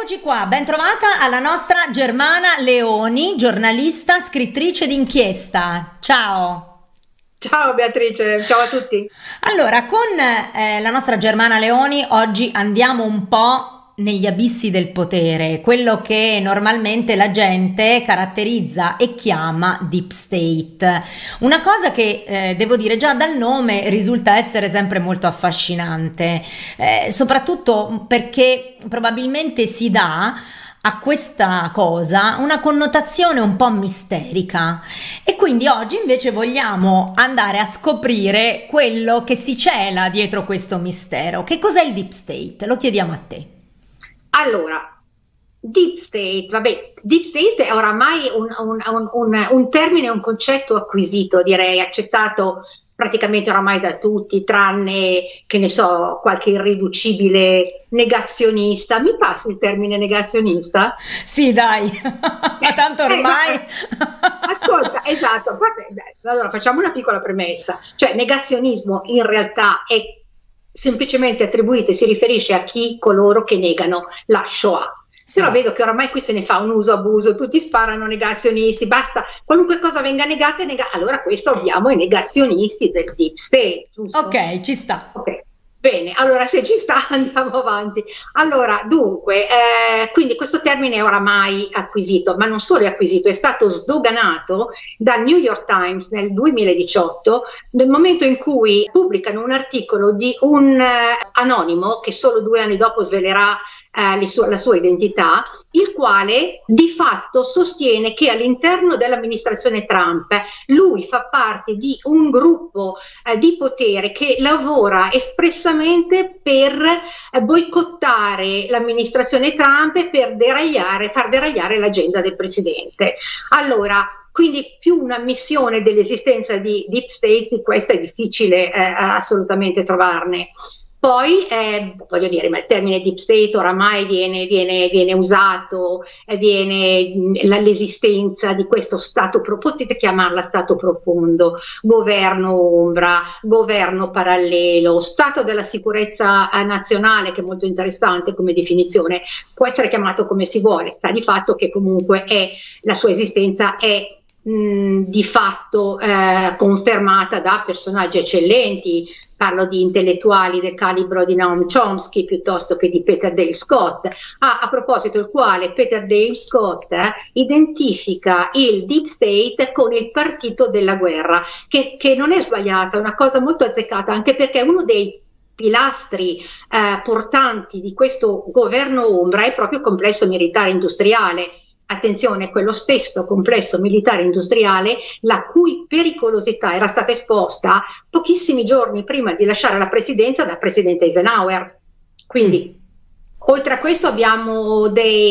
Eccoci qua, ben trovata alla nostra Germana Leoni, giornalista, scrittrice d'inchiesta. Ciao! Ciao Beatrice, ciao a tutti. Allora, con la nostra Germana Leoni oggi andiamo un po' negli abissi del potere, quello che normalmente la gente caratterizza e chiama Deep State. Una cosa che, devo dire, già dal nome risulta essere sempre molto affascinante, soprattutto perché probabilmente si dà a questa cosa una connotazione un po' misterica e quindi oggi invece vogliamo andare a scoprire quello che si cela dietro questo mistero. Che cos'è il Deep State? Lo chiediamo a te. Allora, Deep State, vabbè, Deep State è oramai un termine, un concetto acquisito, direi, accettato praticamente oramai da tutti, tranne, che ne so, qualche irriducibile negazionista. Mi passi il termine negazionista? Sì, dai, tanto ormai. Ascolta, esatto, guarda, allora facciamo una piccola premessa, cioè negazionismo in realtà è semplicemente attribuito e si riferisce a coloro che negano la Shoah. Sì. Però vedo che oramai qui se ne fa un uso abuso, tutti sparano negazionisti, basta, qualunque cosa venga negata è negata. Allora questo abbiamo i negazionisti del Deep State, giusto? Ok, ci sta. Ok, bene, allora se ci sta andiamo avanti. Allora, dunque, quindi questo termine è oramai acquisito, ma non solo è acquisito, è stato sdoganato dal New York Times nel 2018, nel momento in cui pubblicano un articolo di un anonimo che solo 2 anni dopo svelerà la sua identità, il quale di fatto sostiene che all'interno dell'amministrazione Trump lui fa parte di un gruppo di potere che lavora espressamente per boicottare l'amministrazione Trump e per far deragliare l'agenda del presidente. Allora, quindi più una missione dell'esistenza di Deep State, di questa è difficile assolutamente trovarne. Poi, voglio dire, ma il termine Deep State oramai viene usato, l'esistenza di questo stato, potete chiamarla stato profondo, governo ombra, governo parallelo, stato della sicurezza nazionale, che è molto interessante come definizione, può essere chiamato come si vuole, sta di fatto che comunque la sua esistenza è di fatto confermata da personaggi eccellenti. Parlo di intellettuali del calibro di Noam Chomsky piuttosto che di Peter Dale Scott, a proposito il quale Peter Dale Scott identifica il Deep State con il partito della guerra, che non è sbagliata, è una cosa molto azzeccata, anche perché uno dei pilastri portanti di questo governo ombra è proprio il complesso militare industriale. Attenzione, quello stesso complesso militare industriale la cui pericolosità era stata esposta pochissimi giorni prima di lasciare la presidenza dal presidente Eisenhower. Quindi, oltre a questo abbiamo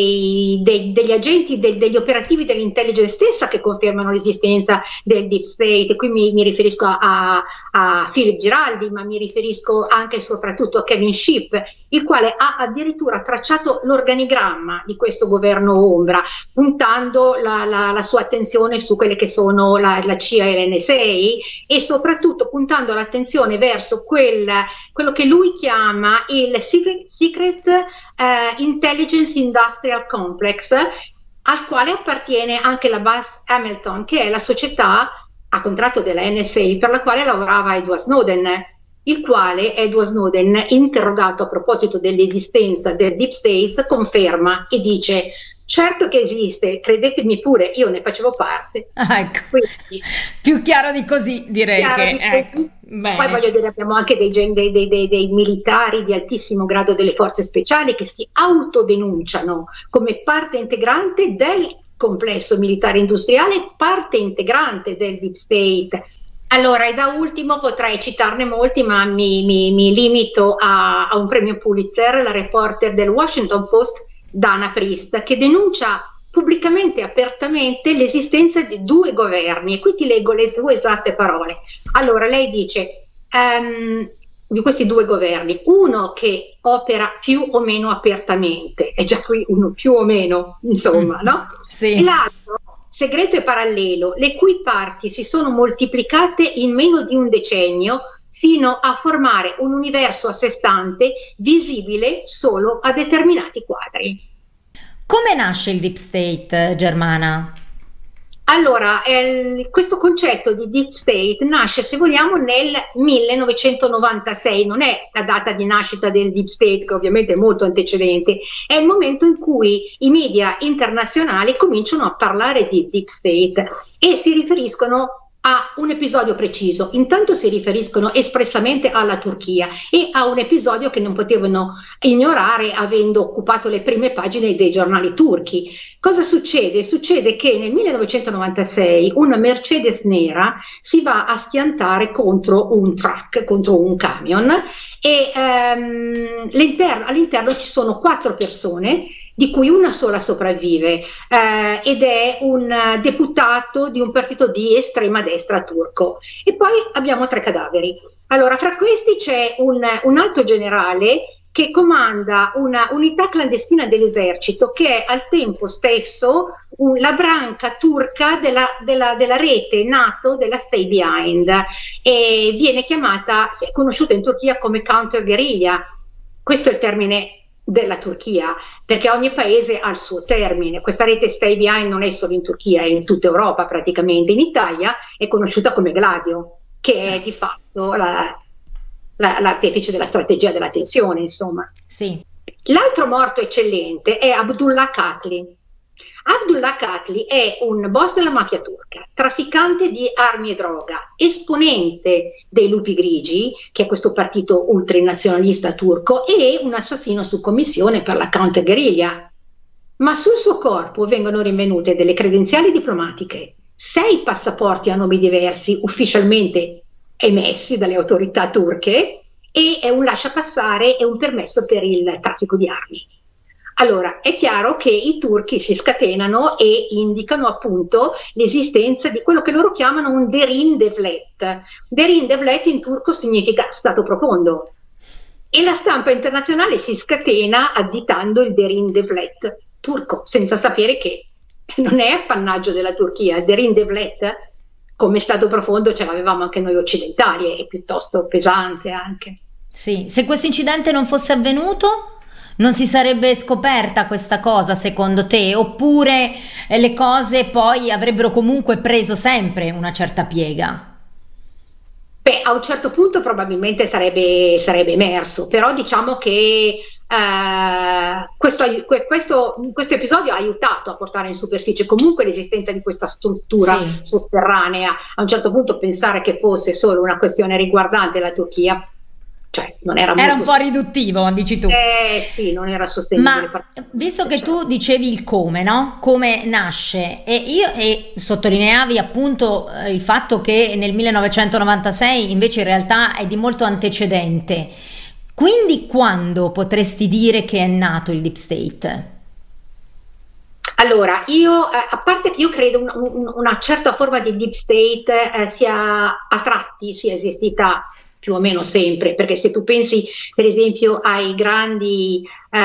degli agenti, degli operativi dell'intelligence stessa che confermano l'esistenza del Deep State. Qui mi riferisco a Philip Giraldi, ma mi riferisco anche e soprattutto a Kevin Shipp, il quale ha addirittura tracciato l'organigramma di questo governo ombra, puntando la sua attenzione su quelle che sono la CIA e l'NSA e soprattutto puntando l'attenzione verso quello che lui chiama il Secret Intelligence Industrial Complex, al quale appartiene anche la Buzz Hamilton, che è la società a contratto della NSA per la quale lavorava Edward Snowden, il quale Edward Snowden, interrogato a proposito dell'esistenza del Deep State, conferma e dice: certo che esiste, credetemi pure, io ne facevo parte. Ecco, quindi, più chiaro di così direi che così. Poi voglio dire, abbiamo anche dei militari di altissimo grado delle forze speciali che si autodenunciano come parte integrante del complesso militare industriale, parte integrante del Deep State. Allora, e da ultimo potrei citarne molti, ma mi limito a un premio Pulitzer, la reporter del Washington Post, Dana Priest, che denuncia pubblicamente e apertamente l'esistenza di 2 governi, e qui ti leggo le sue esatte parole. Allora, lei dice di questi 2 governi, uno che opera più o meno apertamente, è già qui uno più o meno, insomma, no? Sì. E l'altro segreto e parallelo, le cui parti si sono moltiplicate in meno di un decennio fino a formare un universo a sé stante visibile solo a determinati quadri. Come nasce il Deep State, Germana? Allora, questo concetto di Deep State nasce, se vogliamo, nel 1996, non è la data di nascita del Deep State, che ovviamente è molto antecedente, è il momento in cui i media internazionali cominciano a parlare di Deep State e si riferiscono a un episodio preciso. Intanto si riferiscono espressamente alla Turchia e a un episodio che non potevano ignorare, avendo occupato le prime pagine dei giornali turchi. Cosa succede? Succede che nel 1996 una Mercedes nera si va a schiantare contro un truck, contro un camion, e all'interno ci sono 4 persone, di cui una sola sopravvive, ed è un deputato di un partito di estrema destra turco. E poi abbiamo 3 cadaveri. Allora, fra questi c'è un alto generale che comanda una unità clandestina dell'esercito, che è al tempo stesso la branca turca della rete NATO della Stay Behind, e viene chiamata, è conosciuta in Turchia come counter guerriglia. Questo è il termine della Turchia, perché ogni paese ha il suo termine. Questa rete Stay Behind non è solo in Turchia, è in tutta Europa praticamente. In Italia è conosciuta come Gladio, che è di fatto l'artefice della strategia della tensione, insomma. Sì. L'altro morto eccellente è Abdullah Katli. Abdullah Katli è un boss della mafia turca, trafficante di armi e droga, esponente dei Lupi Grigi, che è questo partito ultranazionalista turco, e un assassino su commissione per la counterguerriglia. Ma sul suo corpo vengono rinvenute delle credenziali diplomatiche, 6 passaporti a nomi diversi ufficialmente emessi dalle autorità turche e un lasciapassare e un permesso per il traffico di armi. Allora, è chiaro che i turchi si scatenano e indicano appunto l'esistenza di quello che loro chiamano un derin devlet. Derin devlet in turco significa stato profondo, e la stampa internazionale si scatena additando il derin devlet turco, senza sapere che non è appannaggio della Turchia. Il derin devlet come stato profondo ce l'avevamo anche noi occidentali, è piuttosto pesante anche. Sì, se questo incidente non fosse avvenuto, non si sarebbe scoperta questa cosa, secondo te? Oppure le cose poi avrebbero comunque preso sempre una certa piega? Beh, a un certo punto probabilmente sarebbe emerso, però diciamo che questo episodio ha aiutato a portare in superficie comunque l'esistenza di questa struttura sotterranea. A un certo punto pensare che fosse solo una questione riguardante la Turchia, cioè, non era un po' riduttivo, dici tu. Sì, non era sostenibile. Ma visto che tu dicevi il come, no? Come nasce, e sottolineavi appunto il fatto che nel 1996 invece in realtà è di molto antecedente. Quindi quando potresti dire che è nato il Deep State? Allora, a parte che io credo una certa forma di Deep State sia a tratti sia esistita più o meno sempre, perché se tu pensi per esempio ai grandi,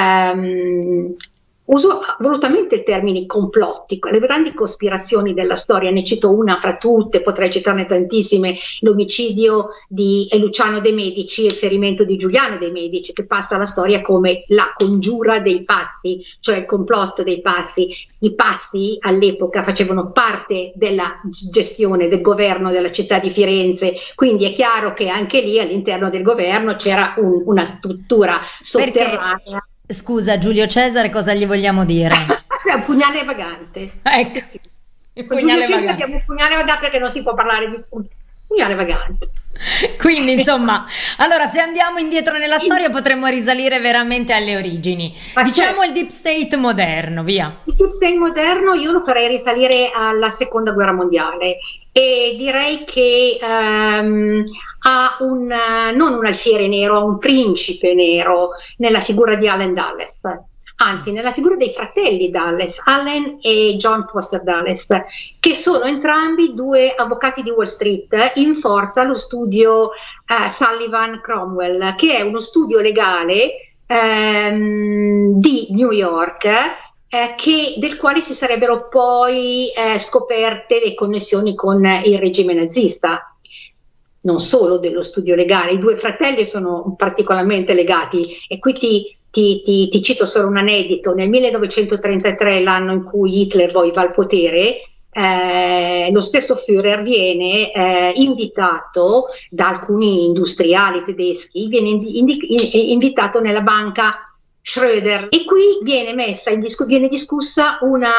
uso volutamente il termine complotti, le grandi cospirazioni della storia, ne cito una fra tutte, potrei citarne tantissime: l'omicidio di Luciano de' Medici e il ferimento di Giuliano de' Medici, che passa alla storia come la congiura dei pazzi, cioè il complotto dei pazzi. I pazzi all'epoca facevano parte della gestione del governo della città di Firenze, quindi è chiaro che anche lì all'interno del governo c'era una struttura sotterranea. Perché, scusa, Giulio Cesare cosa gli vogliamo dire? È un pugnale vagante. Ecco. Sì. Giulio Cesare abbiamo un pugnale vagante, perché non si può parlare di pugnale vagante. Quindi insomma, allora se andiamo indietro nella storia potremmo risalire veramente alle origini. Diciamo il Deep State moderno, via. Il Deep State moderno io lo farei risalire alla Seconda Guerra Mondiale, e direi che ha non un alfiere nero, ha un principe nero nella figura di Allen Dulles. Anzi, nella figura dei fratelli Dulles, Allen e John Foster Dulles, che sono entrambi 2 avvocati di Wall Street in forza allo studio Sullivan Cromwell, che è uno studio legale di New York, del quale si sarebbero poi scoperte le connessioni con il regime nazista. Non solo dello studio legale, i 2 fratelli sono particolarmente legati, e qui ti cito solo un aneddoto: nel 1933, l'anno in cui Hitler poi va al potere, lo stesso Führer viene invitato da alcuni industriali tedeschi, viene invitato nella banca Schröder, e qui viene viene discussa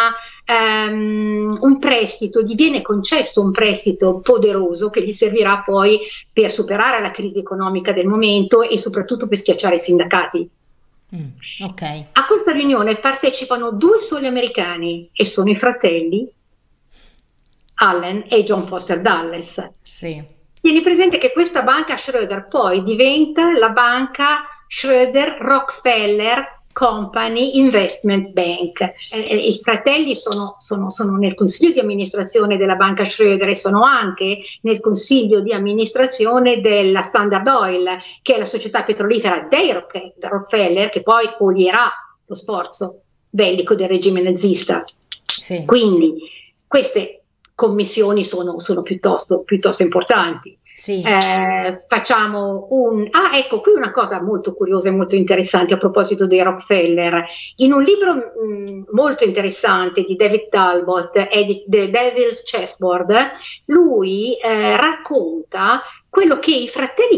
un prestito, gli viene concesso un prestito poderoso che gli servirà poi per superare la crisi economica del momento e soprattutto per schiacciare i sindacati. Okay. A questa riunione partecipano 2 soli americani e sono i fratelli Allen e John Foster Dulles. Sì. Tieni presente che questa banca Schröder poi diventa la banca Schröder Rockefeller Company Investment Bank. I fratelli sono nel consiglio di amministrazione della banca Schröder e sono anche nel consiglio di amministrazione della Standard Oil, che è la società petrolifera dei Rockefeller, che poi coglierà lo sforzo bellico del regime nazista. Sì. Quindi queste commissioni sono piuttosto importanti. Sì. Facciamo ecco qui una cosa molto curiosa e molto interessante a proposito dei Rockefeller. In un libro molto interessante di David Talbot, The Devil's Chessboard, lui racconta quello che i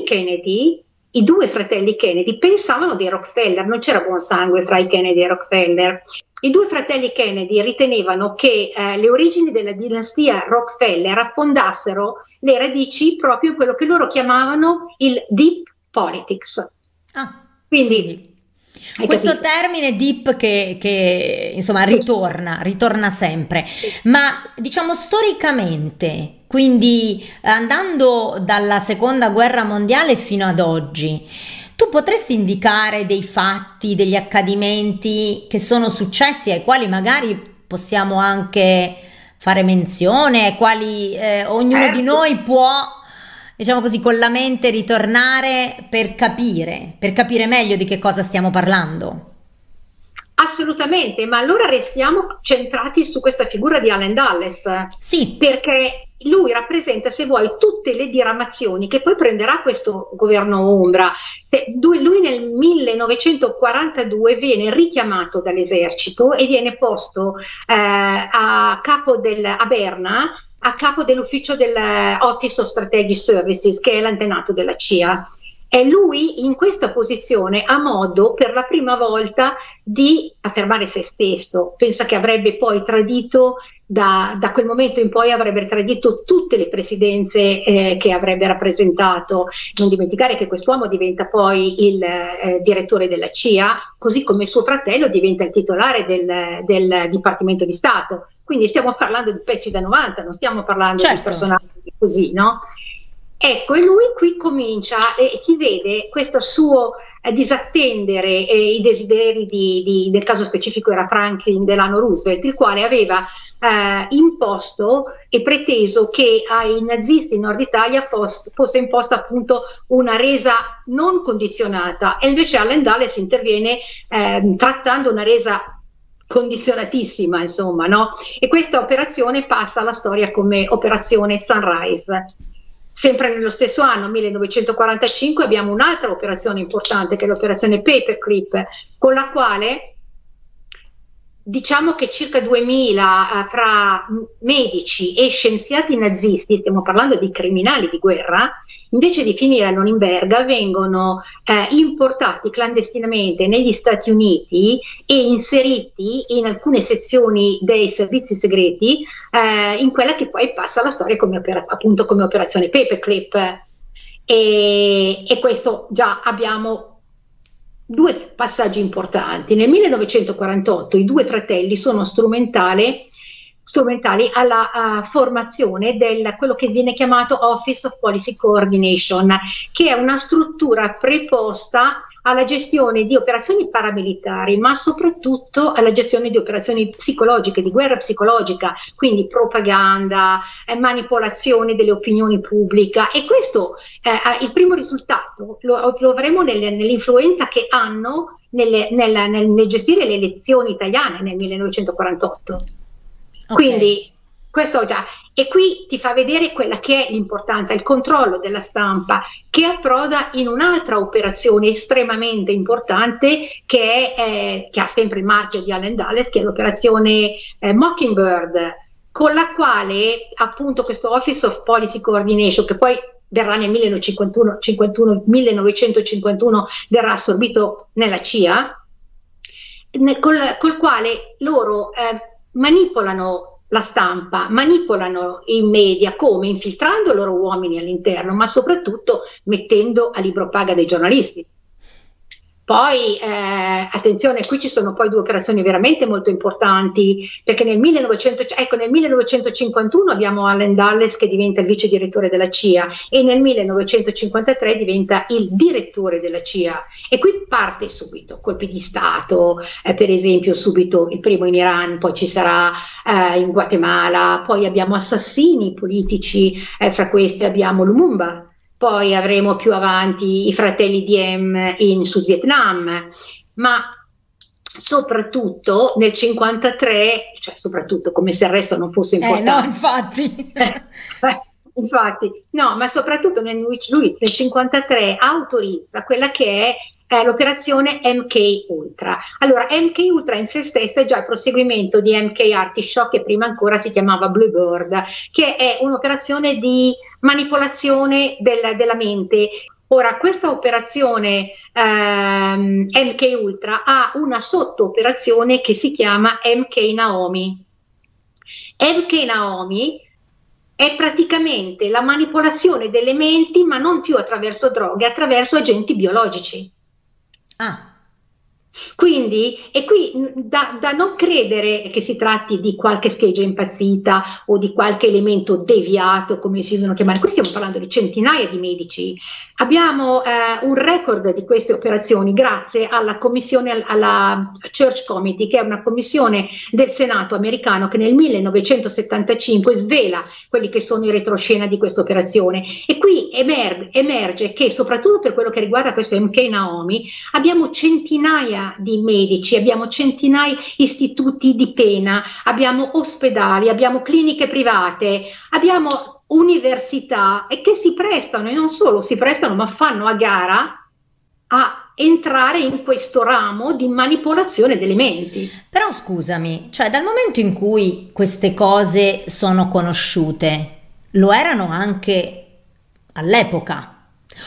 2 fratelli Kennedy pensavano dei Rockefeller. Non c'era buon sangue fra i Kennedy e i Rockefeller. I 2 fratelli Kennedy ritenevano che le origini della dinastia Rockefeller affondassero le radici proprio in quello che loro chiamavano il deep politics. Quindi questo termine deep che insomma ritorna sempre, ma diciamo storicamente, quindi andando dalla seconda guerra mondiale fino ad oggi, tu potresti indicare dei fatti, degli accadimenti che sono successi, ai quali magari possiamo anche fare menzione, ai quali ognuno di noi può, diciamo così, con la mente ritornare per capire meglio di che cosa stiamo parlando? Assolutamente, ma allora restiamo centrati su questa figura di Allen Dulles, sì, perché lui rappresenta, se vuoi, tutte le diramazioni che poi prenderà questo governo ombra. Lui nel 1942 viene richiamato dall'esercito e viene posto a Berna, a capo dell'ufficio dell'Office of Strategic Services, che è l'antenato della CIA. E lui in questa posizione ha modo per la prima volta di affermare se stesso. Pensa che avrebbe poi tradito, da quel momento in poi avrebbe tradito tutte le presidenze che avrebbe rappresentato. Non dimenticare che quest'uomo diventa poi il direttore della CIA, così come suo fratello diventa il titolare del Dipartimento di Stato. Quindi stiamo parlando di pezzi da 90, non stiamo parlando di personaggi così, no? Ecco, e lui qui comincia e si vede questo suo disattendere i desideri nel caso specifico era Franklin Delano Roosevelt, il quale aveva imposto e preteso che ai nazisti in Nord Italia fosse imposta appunto una resa non condizionata, e invece Allen Dulles interviene trattando una resa condizionatissima, insomma, no? E questa operazione passa alla storia come operazione Sunrise. Sempre nello stesso anno, 1945, abbiamo un'altra operazione importante, che è l'operazione Paperclip, con la quale diciamo che circa 2000 fra medici e scienziati nazisti, stiamo parlando di criminali di guerra, invece di finire a Norimberga vengono importati clandestinamente negli Stati Uniti e inseriti in alcune sezioni dei servizi segreti, in quella che poi passa alla storia appunto come operazione Paperclip. E questo già abbiamo 2 passaggi importanti. Nel 1948 i 2 fratelli sono strumentali alla formazione quello che viene chiamato Office of Policy Coordination, che è una struttura preposta alla gestione di operazioni paramilitari, ma soprattutto alla gestione di operazioni psicologiche, di guerra psicologica, quindi propaganda, manipolazione delle opinioni pubbliche. E questo il primo risultato lo avremo nell'influenza che hanno nel gestire le elezioni italiane nel 1948. Okay. Quindi questo già. E qui ti fa vedere quella che è l'importanza, il controllo della stampa, che approda in un'altra operazione estremamente importante che ha sempre il marchio di Allen Dulles, che è l'operazione Mockingbird, con la quale appunto questo Office of Policy Coordination, che poi verrà nel 1951 verrà assorbito nella CIA, col quale loro manipolano la stampa, manipolano i media, come? Infiltrando i loro uomini all'interno, ma soprattutto mettendo a libro paga dei giornalisti. Poi, attenzione, qui ci sono poi due operazioni veramente molto importanti, perché nel 1951 abbiamo Allen Dulles che diventa il vice direttore della CIA e nel 1953 diventa il direttore della CIA, e qui parte subito, colpi di Stato, per esempio subito il primo in Iran, poi ci sarà in Guatemala, poi abbiamo assassini politici, fra questi abbiamo Lumumba. Poi avremo più avanti i fratelli Diem in Sud Vietnam, ma soprattutto nel 53, cioè soprattutto come se il resto non fosse importante. No, infatti. Infatti, no, ma soprattutto lui nel 53 autorizza quella che è l'operazione MK Ultra. Allora, MK Ultra in se stessa è già il proseguimento di MK Artichoke, che prima ancora si chiamava Bluebird, che è un'operazione di manipolazione della mente. Ora, questa operazione MK Ultra ha una sotto-operazione che si chiama MK Naomi. MK Naomi è praticamente la manipolazione delle menti, ma non più attraverso droghe, attraverso agenti biologici. Quindi è qui da non credere che si tratti di qualche scheggia impazzita o di qualche elemento deviato, come si devono chiamare. Qui stiamo parlando di centinaia di medici. Abbiamo un record di queste operazioni grazie alla commissione, alla Church Committee, che è una commissione del Senato americano che nel 1975 svela quelli che sono i retroscena di questa operazione, e qui emerge che soprattutto per quello che riguarda questo MK Naomi abbiamo centinaia di medici, abbiamo centinaia di istituti di pena, abbiamo ospedali, abbiamo cliniche private, abbiamo università, e che si prestano, e non solo si prestano, ma fanno a gara a entrare in questo ramo di manipolazione delle menti. Però scusami, cioè dal momento in cui queste cose sono conosciute, lo erano anche all'epoca?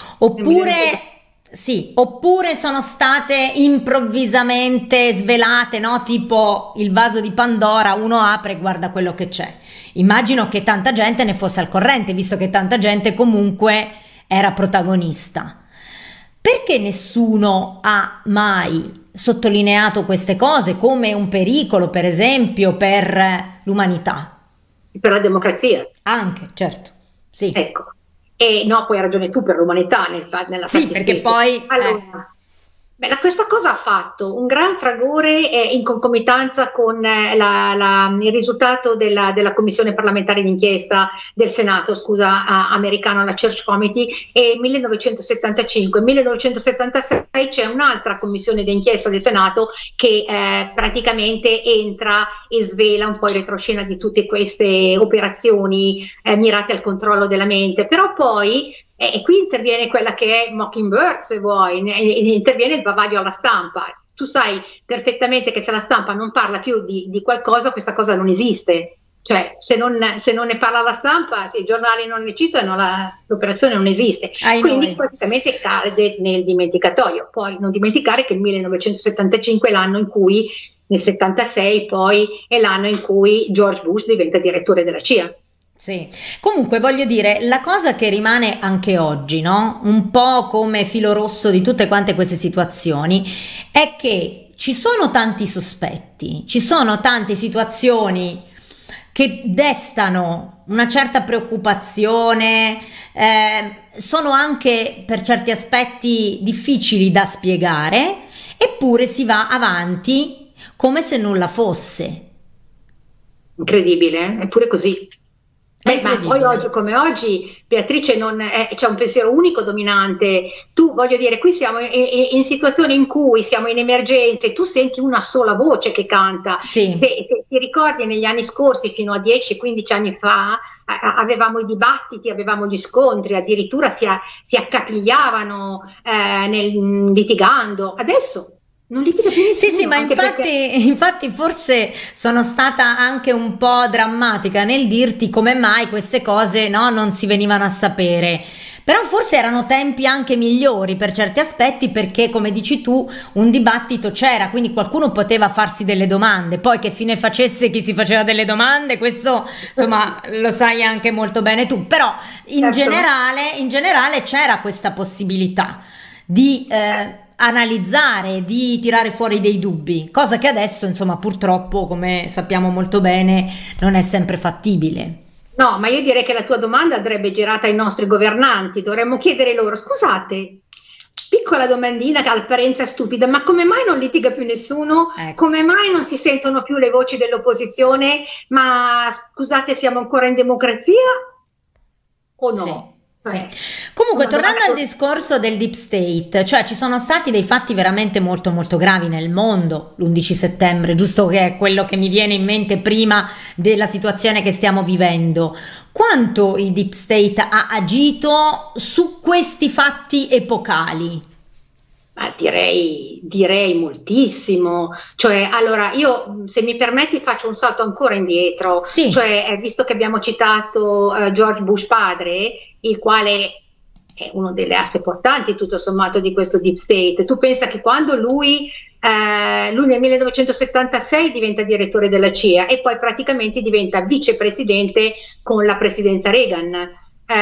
Oppure sono state improvvisamente svelate, no? Tipo il vaso di Pandora, uno apre e guarda quello che c'è. Immagino che tanta gente ne fosse al corrente, visto che tanta gente comunque era protagonista. Perché nessuno ha mai sottolineato queste cose come un pericolo, per esempio, per l'umanità? Per la democrazia. Anche, certo, sì. Ecco. E no, poi hai ragione tu, per l'umanità nella sì, perché poi allora, questa cosa ha fatto un gran fragore in concomitanza con il risultato della commissione parlamentare d'inchiesta del Senato, americano, la Church Committee, e 1975. Nel 1976 c'è un'altra commissione d'inchiesta del Senato che praticamente entra e svela un po' il retroscena di tutte queste operazioni mirate al controllo della mente, però poi e qui interviene quella che è Mockingbird, se vuoi, interviene il bavaglio alla stampa. Tu sai perfettamente che se la stampa non parla più di qualcosa, questa cosa non esiste. Cioè, se non ne parla la stampa, se i giornali non ne citano, l'operazione non esiste. Quindi praticamente cade nel dimenticatoio. Poi non dimenticare che il 1975 è l'anno in cui, nel 76 poi, è l'anno in cui George Bush diventa direttore della CIA. Sì, comunque voglio dire, la cosa che rimane anche oggi, no? Un po' come filo rosso di tutte quante queste situazioni, è che ci sono tanti sospetti, ci sono tante situazioni che destano una certa preoccupazione, sono anche per certi aspetti difficili da spiegare, eppure si va avanti come se nulla fosse. Incredibile, eppure così. Ma poi oggi come oggi, Beatrice, c'è un pensiero unico dominante. Tu, voglio dire, qui siamo in situazioni in cui siamo in emergenza e tu senti una sola voce che canta. Sì. Se ti ricordi, negli anni scorsi, fino a 10-15 anni fa, avevamo i dibattiti, avevamo gli scontri, addirittura si accapigliavano litigando. Adesso non litiga più nessuno. Sì, ma infatti forse sono stata anche un po' drammatica nel dirti come mai queste cose, no, non si venivano a sapere. Però forse erano tempi anche migliori per certi aspetti, perché come dici tu un dibattito c'era, quindi qualcuno poteva farsi delle domande. Poi che fine facesse chi si faceva delle domande, questo insomma lo sai anche molto bene tu, però in generale c'era questa possibilità di analizzare, di tirare fuori dei dubbi, cosa che adesso insomma purtroppo, come sappiamo molto bene, non è sempre fattibile. No, ma io direi che la tua domanda andrebbe girata ai nostri governanti, dovremmo chiedere loro: scusate, piccola domandina che all'apparenza è stupida, ma come mai non litiga più nessuno? Ecco. Come mai non si sentono più le voci dell'opposizione? Ma scusate, siamo ancora in democrazia o no? Sì. Sì. Comunque, tornando al discorso del deep state, cioè ci sono stati dei fatti veramente molto molto gravi nel mondo l'11 settembre, giusto, che è quello che mi viene in mente prima della situazione che stiamo vivendo. Quanto il deep state ha agito su questi fatti epocali? Ma direi moltissimo. Cioè, allora, io, se mi permetti, faccio un salto ancora indietro. Sì. Cioè, visto che abbiamo citato George Bush padre, il quale è uno delle asse portanti tutto sommato di questo deep state, tu pensa che quando lui nel 1976 diventa direttore della CIA e poi praticamente diventa vicepresidente con la presidenza Reagan.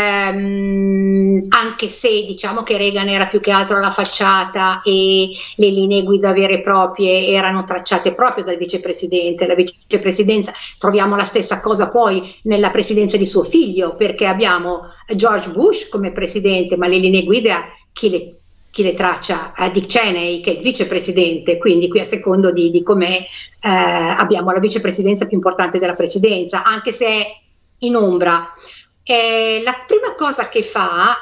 Anche se diciamo che Reagan era più che altro la facciata e le linee guida vere e proprie erano tracciate proprio dal vicepresidente. La vicepresidenza, troviamo la stessa cosa poi nella presidenza di suo figlio, perché abbiamo George Bush come presidente, ma le linee guida chi le traccia? Dick Cheney, che è il vicepresidente, quindi qui a secondo di com'è abbiamo la vicepresidenza più importante della presidenza, anche se è in ombra. La prima cosa che fa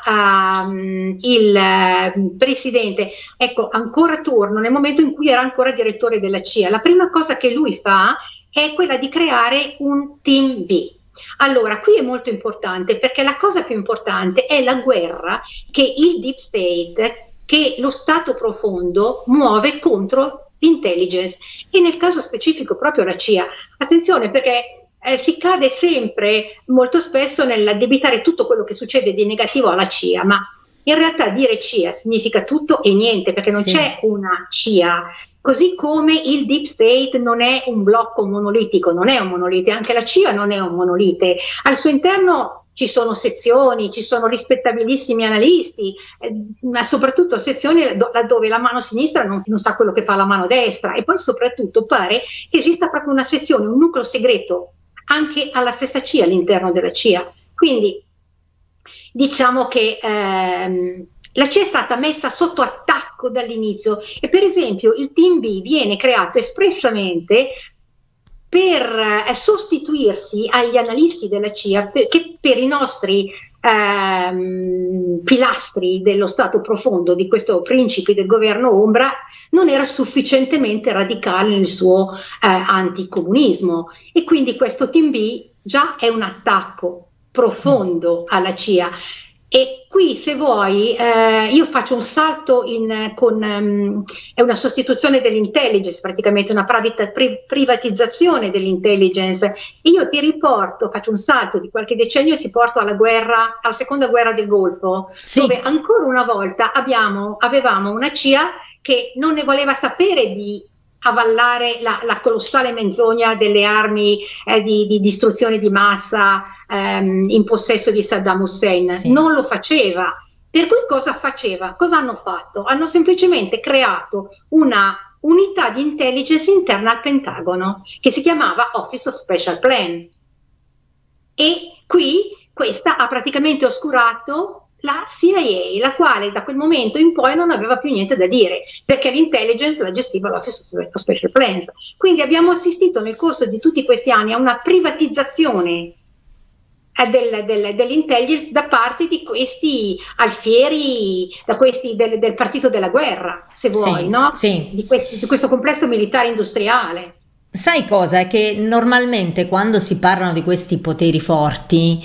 il presidente, ecco, ancora torno nel momento in cui era ancora direttore della CIA, la prima cosa che lui fa è quella di creare un team B. Allora, qui è molto importante, perché la cosa più importante è la guerra che il deep state, che lo Stato profondo muove contro l'intelligence, e nel caso specifico proprio la CIA. Attenzione, perché si cade sempre, molto spesso, nell'addebitare tutto quello che succede di negativo alla CIA, ma in realtà dire CIA significa tutto e niente, perché non c'è una CIA, così come il deep state non è un blocco monolitico, non è un monolite, anche la CIA non è un monolite, al suo interno ci sono sezioni, ci sono rispettabilissimi analisti, ma soprattutto sezioni laddove la mano sinistra non sa quello che fa la mano destra, e poi soprattutto pare che esista proprio una sezione, un nucleo segreto anche alla stessa CIA, all'interno della CIA. Quindi diciamo che la CIA è stata messa sotto attacco dall'inizio, e per esempio il Team B viene creato espressamente per sostituirsi agli analisti della CIA, che per i nostri pilastri dello Stato profondo, di questo principe del governo ombra, non era sufficientemente radicale nel suo anticomunismo, e quindi questo Team B già è un attacco profondo alla CIA. E qui, se vuoi, io faccio un salto è una sostituzione dell'intelligence, praticamente una privatizzazione dell'intelligence. Io ti riporto, faccio un salto di qualche decennio e ti porto alla seconda guerra del Golfo, dove ancora una volta avevamo una CIA che non ne voleva sapere di avallare la colossale menzogna delle armi di distruzione di massa in possesso di Saddam Hussein. Non lo faceva. Per cui cosa faceva? Cosa hanno fatto? Hanno semplicemente creato una unità di intelligence interna al Pentagono che si chiamava Office of Special Plan, e qui questa ha praticamente oscurato la CIA, la quale da quel momento in poi non aveva più niente da dire, perché l'intelligence la gestiva l'Office of Special Plans. Quindi abbiamo assistito nel corso di tutti questi anni a una privatizzazione dell'intelligence da parte di questi alfieri, del partito della guerra, se vuoi, Sì, no? sì. Di questo complesso militare industriale. Sai cosa? È che normalmente quando si parlano di questi poteri forti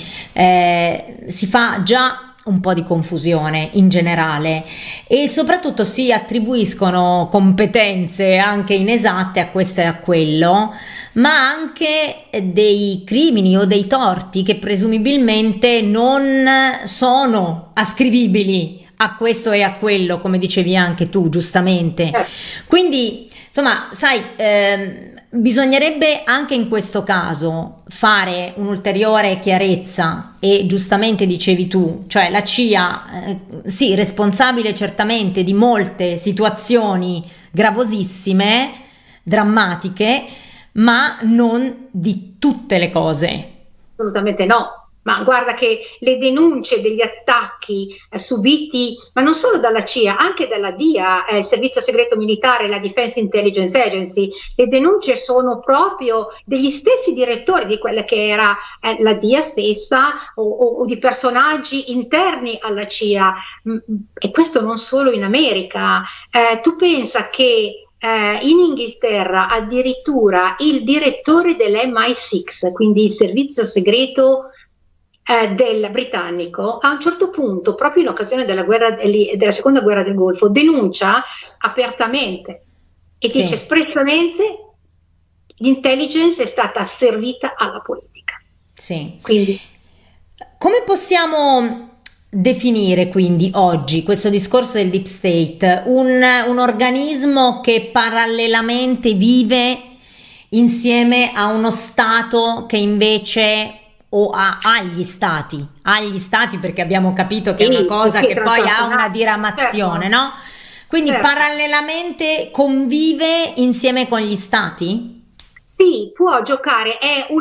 si fa già un po' di confusione in generale e soprattutto si attribuiscono competenze anche inesatte a questo e a quello, ma anche dei crimini o dei torti che presumibilmente non sono ascrivibili a questo e a quello, come dicevi anche tu, giustamente. Eh, Quindi, insomma, sai, bisognerebbe anche in questo caso fare un'ulteriore chiarezza e giustamente dicevi tu, cioè la CIA, sì, responsabile certamente di molte situazioni gravosissime, drammatiche, ma non di tutte le cose. Assolutamente no. Ma guarda che le denunce degli attacchi subiti, ma non solo dalla CIA, anche dalla DIA, il Servizio Segreto Militare, la Defense Intelligence Agency, le denunce sono proprio degli stessi direttori di quella che era la DIA stessa o di personaggi interni alla CIA. E questo non solo in America. Tu pensa che in Inghilterra addirittura il direttore dell'MI6, quindi il servizio segreto del britannico, a un certo punto, proprio in occasione della seconda guerra del Golfo, denuncia apertamente e Sì, dice espressamente: l'intelligence è stata asservita alla politica. sì. Quindi Come possiamo definire quindi oggi questo discorso del deep state? Un organismo che parallelamente vive insieme a uno Stato che invece o agli stati perché abbiamo capito che è una sì, cosa sì, che poi ha una transnazionale, diramazione, certo, no? Quindi certo. parallelamente convive insieme con gli stati? Sì, può giocare,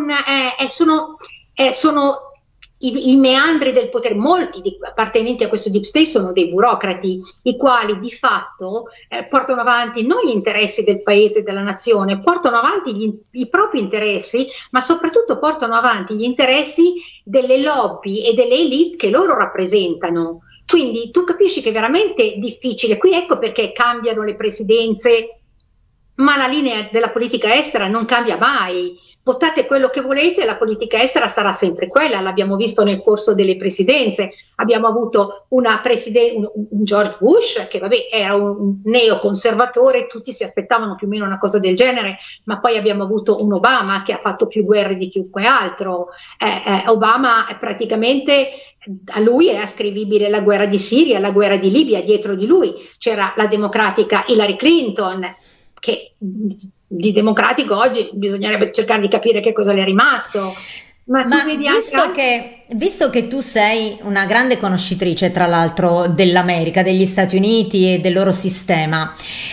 sono i meandri del potere. Molti appartenenti a questo deep state sono dei burocrati, i quali di fatto portano avanti non gli interessi del paese e della nazione, portano avanti i propri interessi, ma soprattutto portano avanti gli interessi delle lobby e delle elite che loro rappresentano. Quindi tu capisci che è veramente difficile. Qui ecco perché cambiano le presidenze, ma la linea della politica estera non cambia mai. Votate quello che volete, la politica estera sarà sempre quella. L'abbiamo visto nel corso delle presidenze. Abbiamo avuto un George Bush che vabbè, era un neoconservatore, tutti si aspettavano più o meno una cosa del genere, ma poi abbiamo avuto un Obama che ha fatto più guerre di chiunque altro. Obama praticamente, a lui è ascrivibile la guerra di Siria, la guerra di Libia. Dietro di lui c'era la democratica Hillary Clinton, che di democratico oggi bisognerebbe cercare di capire che cosa le è rimasto. Ma tu vedi visto che tu sei una grande conoscitrice, tra l'altro, dell'America, degli Stati Uniti e del loro sistema,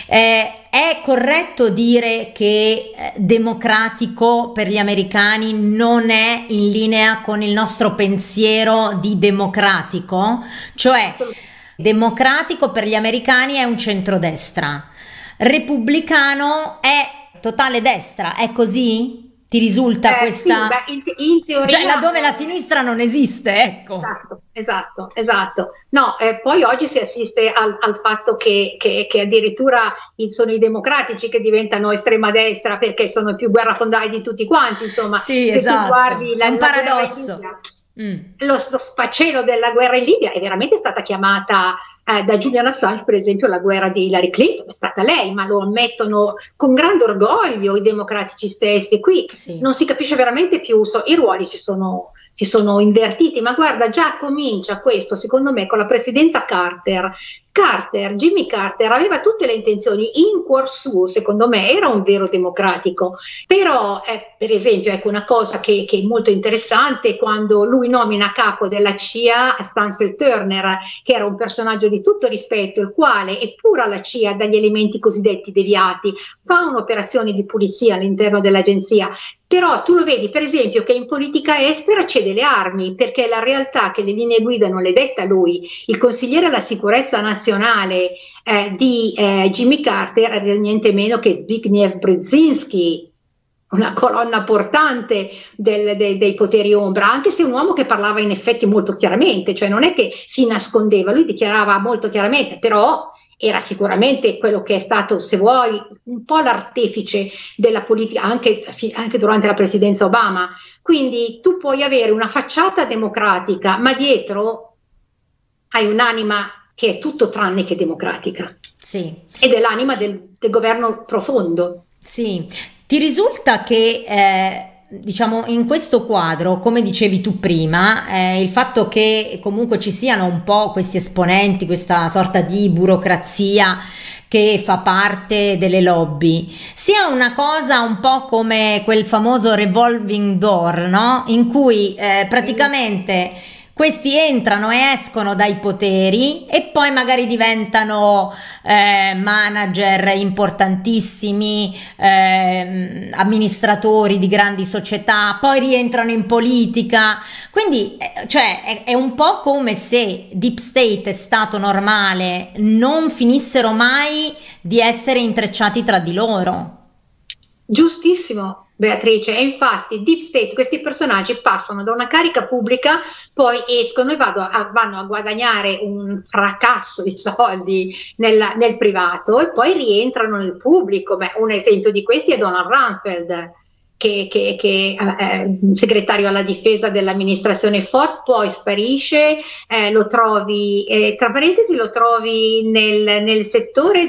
è corretto dire che democratico per gli americani non è in linea con il nostro pensiero di democratico? Cioè, democratico per gli americani è un centrodestra, repubblicano è totale destra, è così? Ti risulta questa? Sì, in teoria, cioè laddove la sinistra non esiste, ecco. Esatto. No, poi oggi si assiste al fatto che addirittura sono i democratici che diventano estrema destra perché sono i più guerrafondai di tutti quanti, insomma. Sì, se esatto. tu guardi È un paradosso. lo sfacelo della guerra in Libia è veramente stata chiamata da Julian Assange, per esempio, la guerra di Hillary Clinton è stata lei, ma lo ammettono con grande orgoglio i democratici stessi. Qui Sì. non si capisce veramente più, i ruoli si sono invertiti, ma guarda, già comincia questo, secondo me, con la presidenza Carter. Jimmy Carter aveva tutte le intenzioni, in cuor suo, secondo me, era un vero democratico, però per esempio, ecco una cosa che è molto interessante, quando lui nomina a capo della CIA Stansfield Turner, che era un personaggio di tutto rispetto, il quale, eppure alla CIA, dagli elementi cosiddetti deviati, fa un'operazione di pulizia all'interno dell'agenzia. Però tu lo vedi, per esempio, che in politica estera c'è delle armi, perché la realtà che le linee guida non le detta lui. Il consigliere alla sicurezza nazionale di Jimmy Carter era niente meno che Zbigniew Brzezinski, una colonna portante dei poteri ombra, anche se un uomo che parlava in effetti molto chiaramente, cioè non è che si nascondeva, lui dichiarava molto chiaramente, però era sicuramente quello che è stato, se vuoi, un po' l'artefice della politica anche durante la presidenza Obama. Quindi tu puoi avere una facciata democratica, ma dietro hai un'anima che è tutto tranne che democratica. Sì. Ed è l'anima del governo profondo. Sì. Ti risulta che diciamo in questo quadro, come dicevi tu prima, il fatto che comunque ci siano un po' questi esponenti, questa sorta di burocrazia che fa parte delle lobby, sia una cosa un po' come quel famoso revolving door, no? In cui praticamente questi entrano e escono dai poteri e poi magari diventano manager importantissimi, amministratori di grandi società, poi rientrano in politica. Quindi cioè è un po' come se Deep State e Stato normale non finissero mai di essere intrecciati tra di loro. Giustissimo, Beatrice, e infatti Deep State, questi personaggi passano da una carica pubblica, poi escono e vanno a guadagnare un fracasso di soldi nel privato e poi rientrano nel pubblico. Beh, un esempio di questi è Donald Rumsfeld, che è segretario alla difesa dell'amministrazione Ford, poi sparisce, lo trovi, tra parentesi, lo trovi nel settore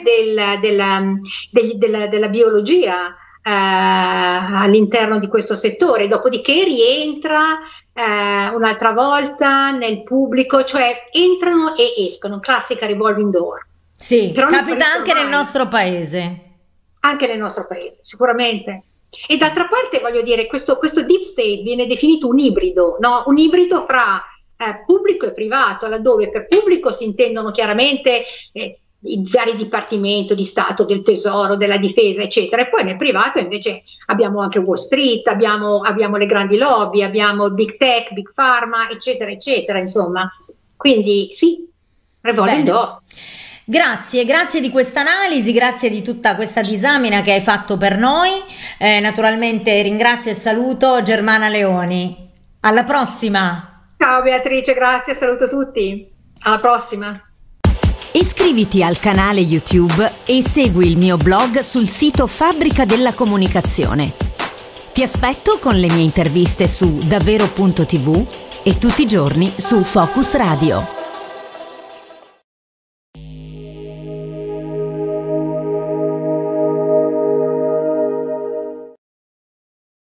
della biologia, all'interno di questo settore, dopodiché rientra un'altra volta nel pubblico, cioè entrano e escono, classica revolving door. Sì, però capita anche nel nostro paese. Anche nel nostro paese, sicuramente. E d'altra parte, voglio dire, questo Deep State viene definito un ibrido, no? Un ibrido fra pubblico e privato, laddove per pubblico si intendono chiaramente i vari dipartimenti di Stato, del Tesoro, della Difesa, eccetera, e poi nel privato invece abbiamo anche Wall Street, abbiamo le grandi lobby, abbiamo Big Tech, Big Pharma, eccetera, eccetera, insomma. Quindi sì, revolving door. Grazie di questa analisi, grazie di tutta questa disamina che hai fatto per noi. Naturalmente ringrazio e saluto Germana Leoni. Alla prossima! Ciao Beatrice, grazie, saluto tutti. Alla prossima! Iscriviti al canale YouTube e segui il mio blog sul sito Fabbrica della Comunicazione. Ti aspetto con le mie interviste su davvero.tv e tutti i giorni su Focus Radio.